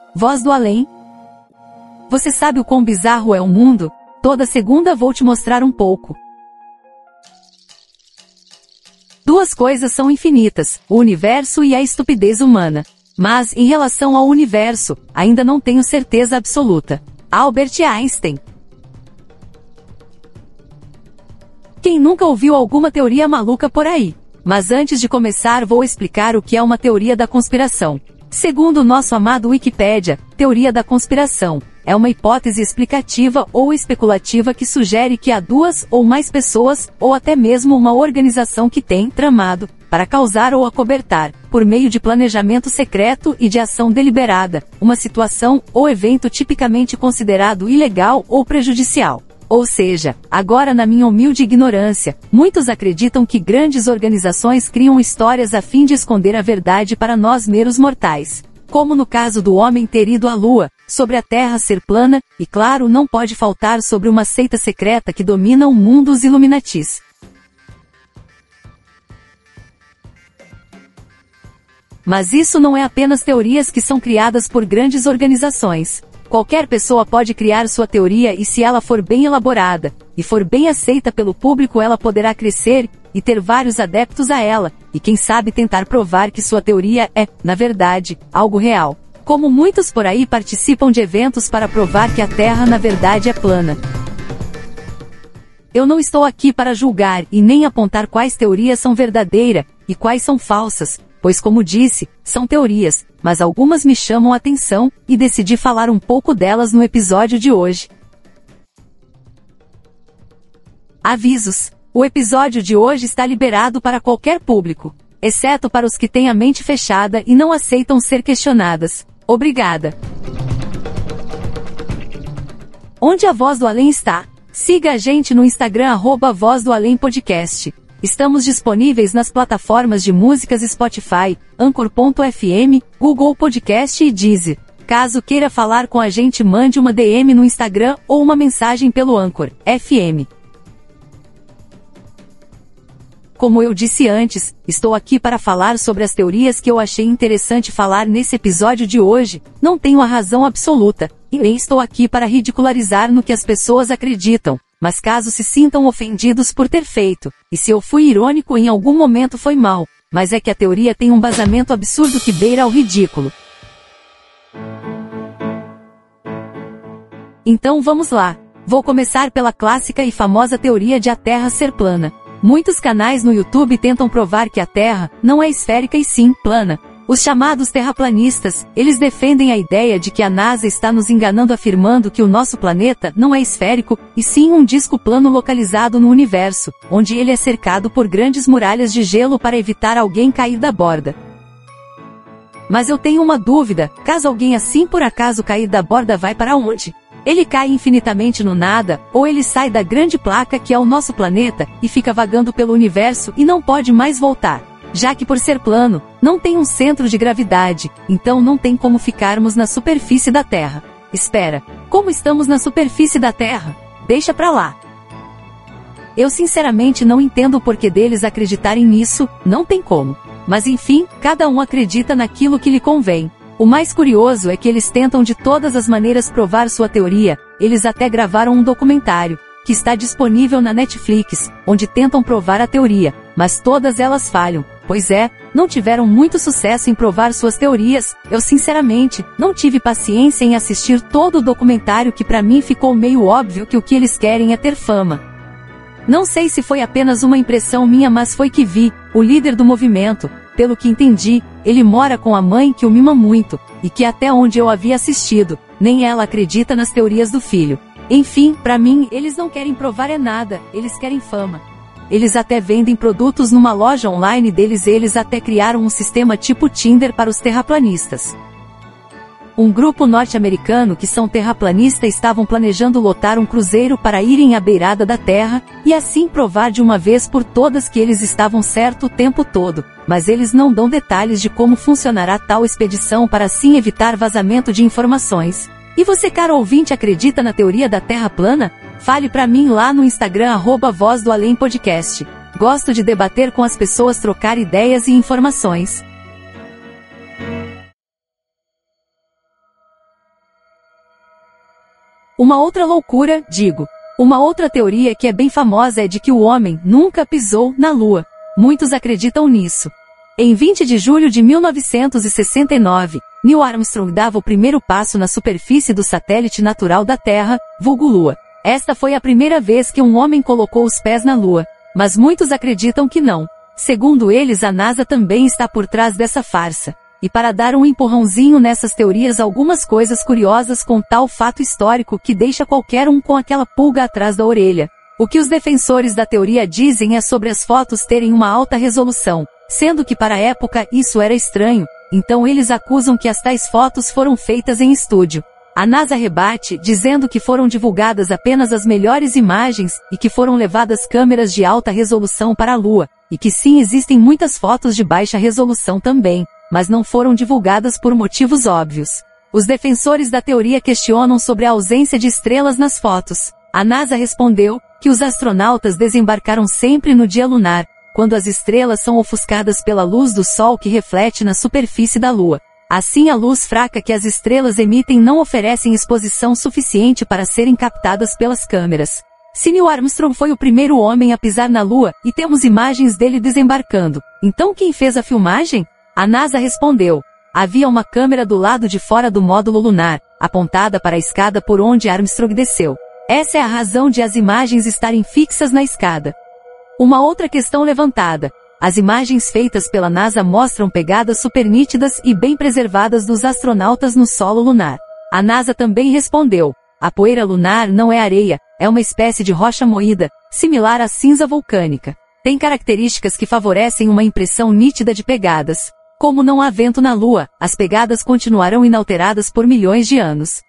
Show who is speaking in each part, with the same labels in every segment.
Speaker 1: Voz do além. Você sabe o quão bizarro é o mundo? Toda segunda vou te mostrar um pouco. Duas coisas são infinitas, o universo e a estupidez humana. Mas, em relação ao universo, ainda não tenho certeza absoluta. Albert Einstein. Quem nunca ouviu alguma teoria maluca por aí? Mas antes de começar vou explicar o que é uma teoria da conspiração. Segundo o nosso amado Wikipédia, teoria da conspiração é uma hipótese explicativa ou especulativa que sugere que há duas ou mais pessoas, ou até mesmo uma organização que tem tramado, para causar ou acobertar, por meio de planejamento secreto e de ação deliberada, uma situação ou evento tipicamente considerado ilegal ou prejudicial. Ou seja, agora na minha humilde ignorância, muitos acreditam que grandes organizações criam histórias a fim de esconder a verdade para nós meros mortais. Como no caso do homem ter ido à Lua, sobre a Terra ser plana, e claro não pode faltar sobre uma seita secreta que domina o mundo, os Illuminatis. Mas isso não é apenas teorias que são criadas por grandes organizações. Qualquer pessoa pode criar sua teoria e se ela for bem elaborada, e for bem aceita pelo público ela poderá crescer, e ter vários adeptos a ela, e quem sabe tentar provar que sua teoria é, na verdade, algo real. Como muitos por aí participam de eventos para provar que a Terra na verdade é plana. Eu não estou aqui para julgar e nem apontar quais teorias são verdadeiras, e quais são falsas, pois como disse, são teorias, mas algumas me chamam a atenção, e decidi falar um pouco delas no episódio de hoje. Avisos: o episódio de hoje está liberado para qualquer público, exceto para os que têm a mente fechada e não aceitam ser questionadas. Obrigada. Onde a Voz do Além está? Siga a gente no Instagram @Voz do Além Podcast. Estamos disponíveis nas plataformas de músicas Spotify, Anchor.fm, Google Podcast e Deezer. Caso queira falar com a gente, mande uma DM no Instagram ou uma mensagem pelo Anchor FM. Como eu disse antes, estou aqui para falar sobre as teorias que eu achei interessante falar nesse episódio de hoje. Não tenho a razão absoluta, e nem estou aqui para ridicularizar no que as pessoas acreditam. Mas caso se sintam ofendidos por ter feito, e se eu fui irônico em algum momento foi mal, mas é que a teoria tem um embasamento absurdo que beira ao ridículo. Então vamos lá. Vou começar pela clássica e famosa teoria de a Terra ser plana. Muitos canais no YouTube tentam provar que a Terra não é esférica e sim plana. Os chamados terraplanistas, eles defendem a ideia de que a NASA está nos enganando afirmando que o nosso planeta não é esférico, e sim um disco plano localizado no universo, onde ele é cercado por grandes muralhas de gelo para evitar alguém cair da borda. Mas eu tenho uma dúvida, caso alguém assim por acaso cair da borda vai para onde? Ele cai infinitamente no nada, ou ele sai da grande placa que é o nosso planeta, e fica vagando pelo universo e não pode mais voltar? Já que por ser plano, não tem um centro de gravidade, então não tem como ficarmos na superfície da Terra. Espera, como estamos na superfície da Terra? Deixa pra lá. Eu sinceramente não entendo o porquê deles acreditarem nisso, não tem como. Mas enfim, cada um acredita naquilo que lhe convém. O mais curioso é que eles tentam de todas as maneiras provar sua teoria, eles até gravaram um documentário, que está disponível na Netflix, onde tentam provar a teoria, mas todas elas falham. Pois é, não tiveram muito sucesso em provar suas teorias. Eu sinceramente, não tive paciência em assistir todo o documentário que pra mim ficou meio óbvio que o que eles querem é ter fama. Não sei se foi apenas uma impressão minha, mas foi que vi, o líder do movimento, pelo que entendi, ele mora com a mãe que o mima muito, e que até onde eu havia assistido, nem ela acredita nas teorias do filho. Enfim, pra mim, eles não querem provar é nada, eles querem fama. Eles até vendem produtos numa loja online deles, eles até criaram um sistema tipo Tinder para os terraplanistas. Um grupo norte-americano que são terraplanistas estavam planejando lotar um cruzeiro para irem à beirada da Terra, e assim provar de uma vez por todas que eles estavam certo o tempo todo, mas eles não dão detalhes de como funcionará tal expedição para assim evitar vazamento de informações. E você, caro ouvinte, acredita na teoria da Terra plana? Fale pra mim lá no Instagram @Voz do Além Podcast. Gosto de debater com as pessoas, trocar ideias e informações. Uma outra loucura, uma outra teoria que é bem famosa é de que o homem nunca pisou na Lua. Muitos acreditam nisso. Em 20 de julho de 1969, Neil Armstrong dava o primeiro passo na superfície do satélite natural da Terra, vulgo Lua. Esta foi a primeira vez que um homem colocou os pés na Lua, mas muitos acreditam que não. Segundo eles, a NASA também está por trás dessa farsa. E para dar um empurrãozinho nessas teorias, algumas coisas curiosas com tal fato histórico que deixa qualquer um com aquela pulga atrás da orelha. O que os defensores da teoria dizem é sobre as fotos terem uma alta resolução, sendo que para a época isso era estranho, então eles acusam que as tais fotos foram feitas em estúdio. A NASA rebate, dizendo que foram divulgadas apenas as melhores imagens e que foram levadas câmeras de alta resolução para a Lua, e que sim, existem muitas fotos de baixa resolução também, mas não foram divulgadas por motivos óbvios. Os defensores da teoria questionam sobre a ausência de estrelas nas fotos. A NASA respondeu que os astronautas desembarcaram sempre no dia lunar, quando as estrelas são ofuscadas pela luz do Sol que reflete na superfície da Lua. Assim, a luz fraca que as estrelas emitem não oferecem exposição suficiente para serem captadas pelas câmeras. Se Neil Armstrong foi o primeiro homem a pisar na Lua, e temos imagens dele desembarcando, então quem fez a filmagem? A NASA respondeu. Havia uma câmera do lado de fora do módulo lunar, apontada para a escada por onde Armstrong desceu. Essa é a razão de as imagens estarem fixas na escada. Uma outra questão levantada. As imagens feitas pela NASA mostram pegadas super nítidas e bem preservadas dos astronautas no solo lunar. A NASA também respondeu. A poeira lunar não é areia, é uma espécie de rocha moída, similar à cinza vulcânica. Tem características que favorecem uma impressão nítida de pegadas. Como não há vento na Lua, as pegadas continuarão inalteradas por milhões de anos.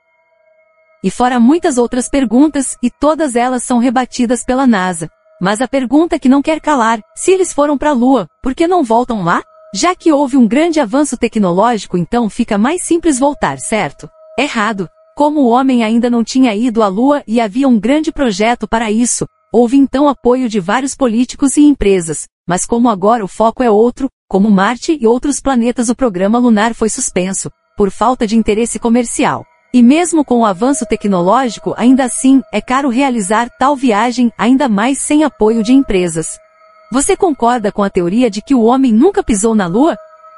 Speaker 1: E fora muitas outras perguntas, e todas elas são rebatidas pela NASA. Mas a pergunta que não quer calar, se eles foram para a Lua, por que não voltam lá? Já que houve um grande avanço tecnológico, então fica mais simples voltar, certo? Errado. Como o homem ainda não tinha ido à Lua e havia um grande projeto para isso, houve então apoio de vários políticos e empresas, mas como agora o foco é outro, como Marte e outros planetas, o programa lunar foi suspenso, por falta de interesse comercial. E mesmo com o avanço tecnológico, ainda assim, é caro realizar tal viagem, ainda mais sem apoio de empresas. Você concorda com a teoria de que o homem nunca pisou na Lua?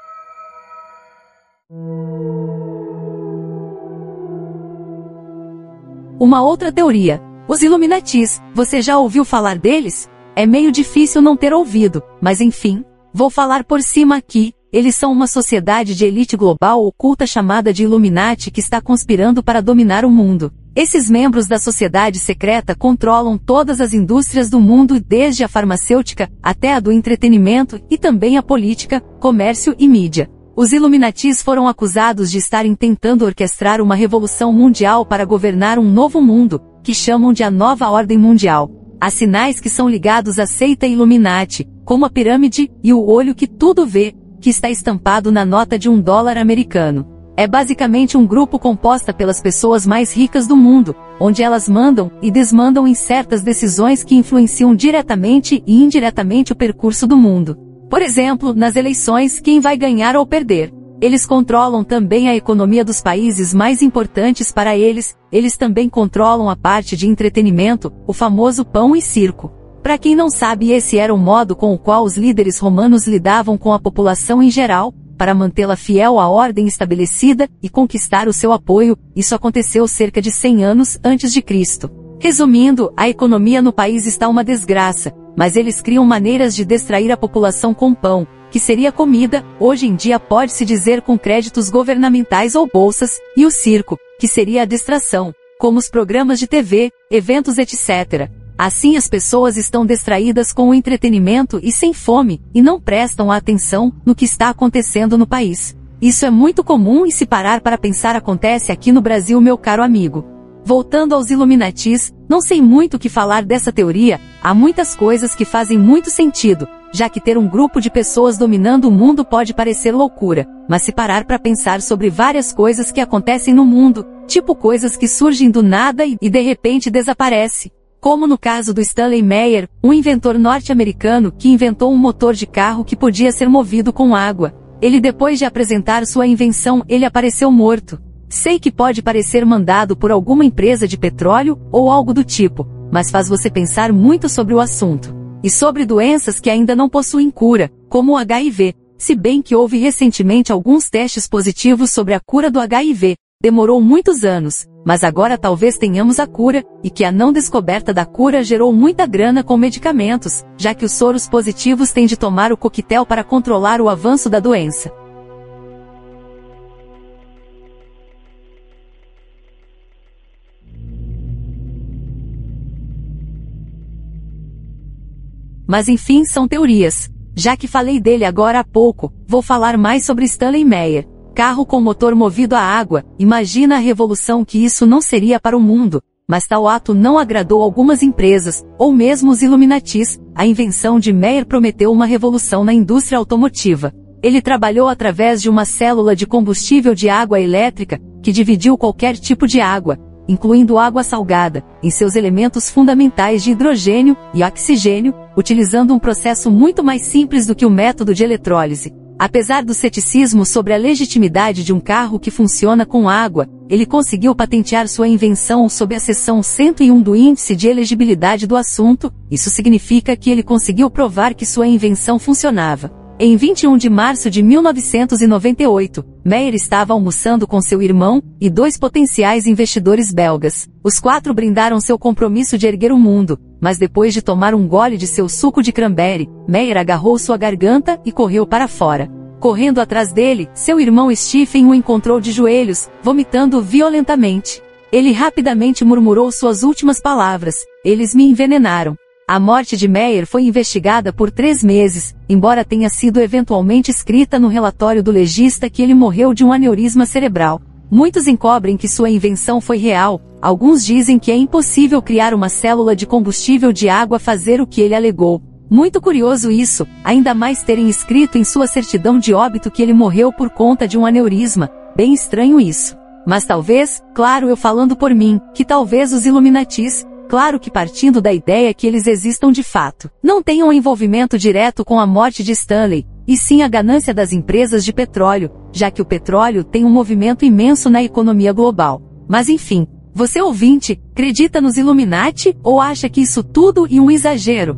Speaker 1: Uma outra teoria. Os Illuminatis, você já ouviu falar deles? É meio difícil não ter ouvido, mas enfim, vou falar por cima aqui. Eles são uma sociedade de elite global oculta chamada de Illuminati que está conspirando para dominar o mundo. Esses membros da sociedade secreta controlam todas as indústrias do mundo, desde a farmacêutica até a do entretenimento, e também a política, comércio e mídia. Os Illuminatis foram acusados de estarem tentando orquestrar uma revolução mundial para governar um novo mundo, que chamam de a Nova Ordem Mundial. Há sinais que são ligados à seita Illuminati, como a pirâmide e o olho que tudo vê, que está estampado na nota de $1 americano. É basicamente um grupo composto pelas pessoas mais ricas do mundo, onde elas mandam e desmandam em certas decisões que influenciam diretamente e indiretamente o percurso do mundo. Por exemplo, nas eleições, quem vai ganhar ou perder. Eles controlam também a economia dos países mais importantes para eles, eles também controlam a parte de entretenimento, o famoso pão e circo. Para quem não sabe, esse era o modo com o qual os líderes romanos lidavam com a população em geral, para mantê-la fiel à ordem estabelecida e conquistar o seu apoio. Isso aconteceu cerca de 100 anos antes de Cristo. Resumindo, a economia no país está uma desgraça, mas eles criam maneiras de distrair a população com pão, que seria comida, hoje em dia pode-se dizer com créditos governamentais ou bolsas, e o circo, que seria a distração, como os programas de TV, eventos etc. Assim as pessoas estão distraídas com o entretenimento e sem fome, e não prestam atenção no que está acontecendo no país. Isso é muito comum e se parar para pensar acontece aqui no Brasil, meu caro amigo. Voltando aos Illuminatis, não sei muito o que falar dessa teoria, há muitas coisas que fazem muito sentido, já que ter um grupo de pessoas dominando o mundo pode parecer loucura, mas se parar para pensar sobre várias coisas que acontecem no mundo, tipo coisas que surgem do nada e de repente desaparecem. Como no caso do Stanley Meyer, um inventor norte-americano que inventou um motor de carro que podia ser movido com água. Ele, depois de apresentar sua invenção, ele apareceu morto. Sei que pode parecer mandado por alguma empresa de petróleo ou algo do tipo, mas faz você pensar muito sobre o assunto. E sobre doenças que ainda não possuem cura, como o HIV, se bem que houve recentemente alguns testes positivos sobre a cura do HIV. Demorou muitos anos, mas agora talvez tenhamos a cura, e que a não descoberta da cura gerou muita grana com medicamentos, já que os soros positivos têm de tomar o coquetel para controlar o avanço da doença. Mas enfim, são teorias. Já que falei dele agora há pouco, vou falar mais sobre Stanley Meyer. Carro com motor movido a água, imagina a revolução que isso não seria para o mundo, mas tal ato não agradou algumas empresas, ou mesmo os Illuminatis. A invenção de Meyer prometeu uma revolução na indústria automotiva. Ele trabalhou através de uma célula de combustível de água elétrica, que dividiu qualquer tipo de água, incluindo água salgada, em seus elementos fundamentais de hidrogênio e oxigênio, utilizando um processo muito mais simples do que o método de eletrólise. Apesar do ceticismo sobre a legitimidade de um carro que funciona com água, ele conseguiu patentear sua invenção sob a seção 101 do Índice de Elegibilidade do Assunto. Isso significa que ele conseguiu provar que sua invenção funcionava. Em 21 de março de 1998, Meyer estava almoçando com seu irmão e 2 potenciais investidores belgas. Os 4 brindaram seu compromisso de erguer o mundo, mas depois de tomar um gole de seu suco de cranberry, Meyer agarrou sua garganta e correu para fora. Correndo atrás dele, seu irmão Stephen o encontrou de joelhos, vomitando violentamente. Ele rapidamente murmurou suas últimas palavras: "Eles me envenenaram." A morte de Meyer foi investigada por 3 meses, embora tenha sido eventualmente escrita no relatório do legista que ele morreu de um aneurisma cerebral. Muitos encobrem que sua invenção foi real, alguns dizem que é impossível criar uma célula de combustível de água fazer o que ele alegou. Muito curioso isso, ainda mais terem escrito em sua certidão de óbito que ele morreu por conta de um aneurisma. Bem estranho isso. Mas talvez, claro, eu falando por mim, que talvez os Illuminatis, claro que partindo da ideia que eles existam de fato, não tenham um envolvimento direto com a morte de Stanley, e sim a ganância das empresas de petróleo, já que o petróleo tem um movimento imenso na economia global. Mas enfim, você ouvinte, acredita nos Illuminati, ou acha que isso tudo é um exagero?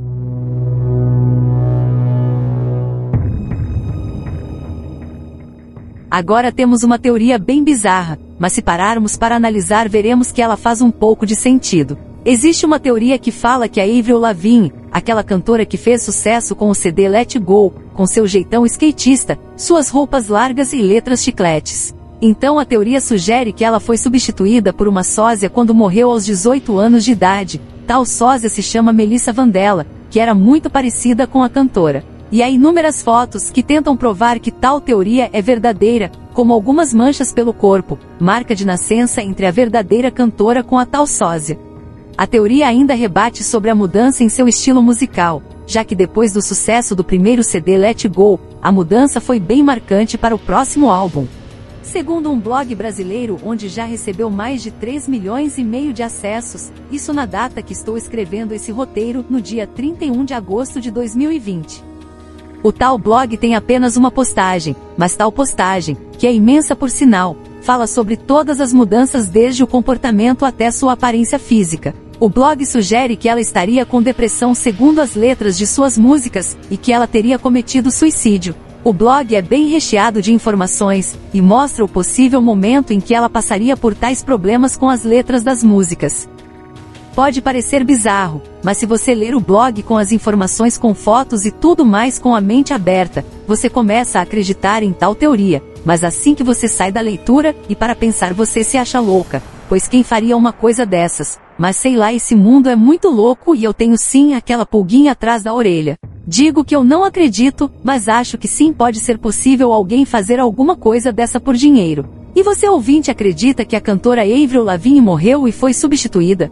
Speaker 1: Agora temos uma teoria bem bizarra, mas se pararmos para analisar veremos que ela faz um pouco de sentido. Existe uma teoria que fala que a Avril Lavigne, aquela cantora que fez sucesso com o CD Let Go, com seu jeitão skatista, suas roupas largas e letras chicletes. Então a teoria sugere que ela foi substituída por uma sósia quando morreu aos 18 anos de idade. Tal sósia se chama Melissa Vandella, que era muito parecida com a cantora. E há inúmeras fotos que tentam provar que tal teoria é verdadeira, como algumas manchas pelo corpo, marca de nascença entre a verdadeira cantora com a tal sósia. A teoria ainda rebate sobre a mudança em seu estilo musical, já que depois do sucesso do primeiro CD Let Go, a mudança foi bem marcante para o próximo álbum. Segundo um blog brasileiro onde já recebeu mais de 3,5 milhões de acessos, isso na data que estou escrevendo esse roteiro, no dia 31 de agosto de 2020. O tal blog tem apenas uma postagem, mas tal postagem, que é imensa por sinal, fala sobre todas as mudanças desde o comportamento até sua aparência física. O blog sugere que ela estaria com depressão segundo as letras de suas músicas, e que ela teria cometido suicídio. O blog é bem recheado de informações, e mostra o possível momento em que ela passaria por tais problemas com as letras das músicas. Pode parecer bizarro, mas se você ler o blog com as informações com fotos e tudo mais com a mente aberta, você começa a acreditar em tal teoria, mas assim que você sai da leitura, e para pensar você se acha louca, pois quem faria uma coisa dessas? Mas sei lá, esse mundo é muito louco e eu tenho sim aquela pulguinha atrás da orelha. Digo que eu não acredito, mas acho que sim pode ser possível alguém fazer alguma coisa dessa por dinheiro. E você ouvinte acredita que a cantora Avril Lavigne morreu e foi substituída?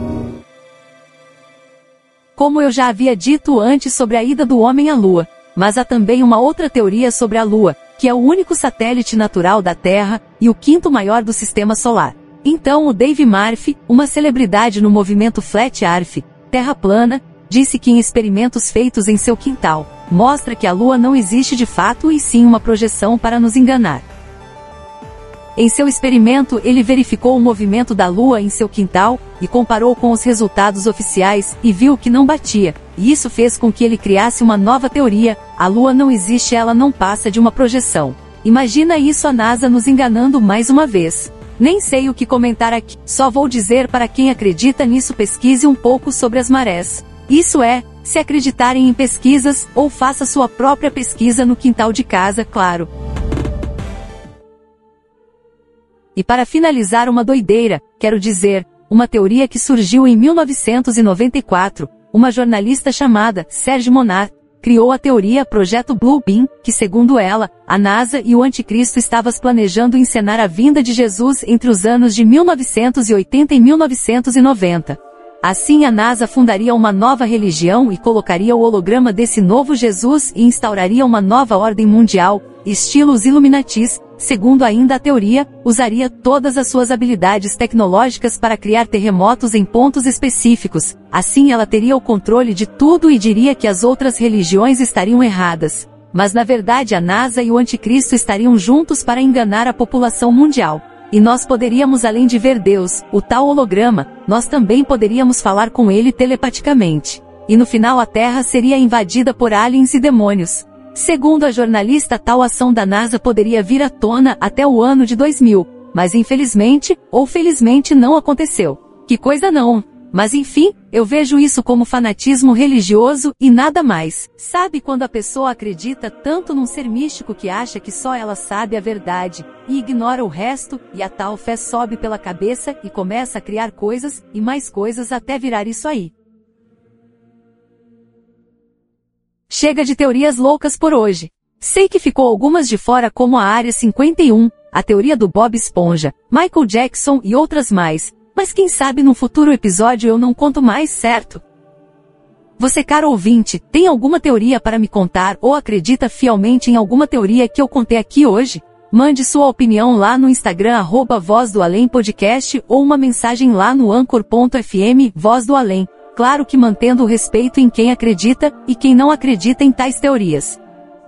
Speaker 1: Como eu já havia dito antes sobre a ida do homem à Lua, mas há também uma outra teoria sobre a Lua, que é o único satélite natural da Terra, e o 5º maior do Sistema Solar. Então o Dave Murphy, uma celebridade no movimento Flat Earth, Terra plana, disse que em experimentos feitos em seu quintal, mostra que a Lua não existe de fato e sim uma projeção para nos enganar. Em seu experimento, ele verificou o movimento da Lua em seu quintal, e comparou com os resultados oficiais, e viu que não batia, e isso fez com que ele criasse uma nova teoria: a Lua não existe, ela não passa de uma projeção. Imagina isso, a NASA nos enganando mais uma vez. Nem sei o que comentar aqui, só vou dizer para quem acredita nisso: pesquise um pouco sobre as marés. Isso é, se acreditarem em pesquisas, ou faça sua própria pesquisa no quintal de casa, claro. E para finalizar, uma doideira, quero dizer, uma teoria que surgiu em 1994, uma jornalista chamada Serge Monat criou a teoria Projeto Blue Beam, que segundo ela, a NASA e o Anticristo estavam planejando encenar a vinda de Jesus entre os anos de 1980 e 1990. Assim a NASA fundaria uma nova religião e colocaria o holograma desse novo Jesus e instauraria uma nova ordem mundial, estilo os Illuminatis. Segundo ainda a teoria, usaria todas as suas habilidades tecnológicas para criar terremotos em pontos específicos. Assim ela teria o controle de tudo e diria que as outras religiões estariam erradas. Mas na verdade a NASA e o Anticristo estariam juntos para enganar a população mundial. E nós poderíamos, além de ver Deus, o tal holograma, nós também poderíamos falar com ele telepaticamente. E no final a Terra seria invadida por aliens e demônios. Segundo a jornalista, tal ação da NASA poderia vir à tona até o ano de 2000, mas infelizmente, ou felizmente não aconteceu. Que coisa não! Mas enfim, eu vejo isso como fanatismo religioso e nada mais. Sabe quando a pessoa acredita tanto num ser místico que acha que só ela sabe a verdade, e ignora o resto, e a tal fé sobe pela cabeça e começa a criar coisas, e mais coisas até virar isso aí. Chega de teorias loucas por hoje. Sei que ficou algumas de fora, como a Área 51, a teoria do Bob Esponja, Michael Jackson e outras mais, mas quem sabe num futuro episódio eu não conto mais, certo? Você, caro ouvinte, tem alguma teoria para me contar ou acredita fielmente em alguma teoria que eu contei aqui hoje? Mande sua opinião lá no Instagram @Voz do Além Podcast ou uma mensagem lá no Anchor.fm Voz do Além. Claro que mantendo o respeito em quem acredita e quem não acredita em tais teorias.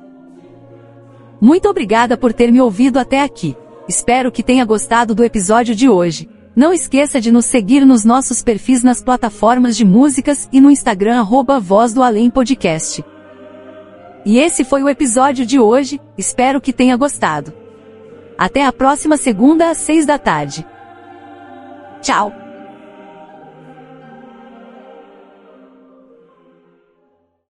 Speaker 1: Muito obrigada por ter me ouvido até aqui. Espero que tenha gostado do episódio de hoje. Não esqueça de nos seguir nos nossos perfis nas plataformas de músicas e no Instagram @Voz do Além Podcast. E esse foi o episódio de hoje, espero que tenha gostado. Até a próxima segunda às 6 da tarde. Tchau!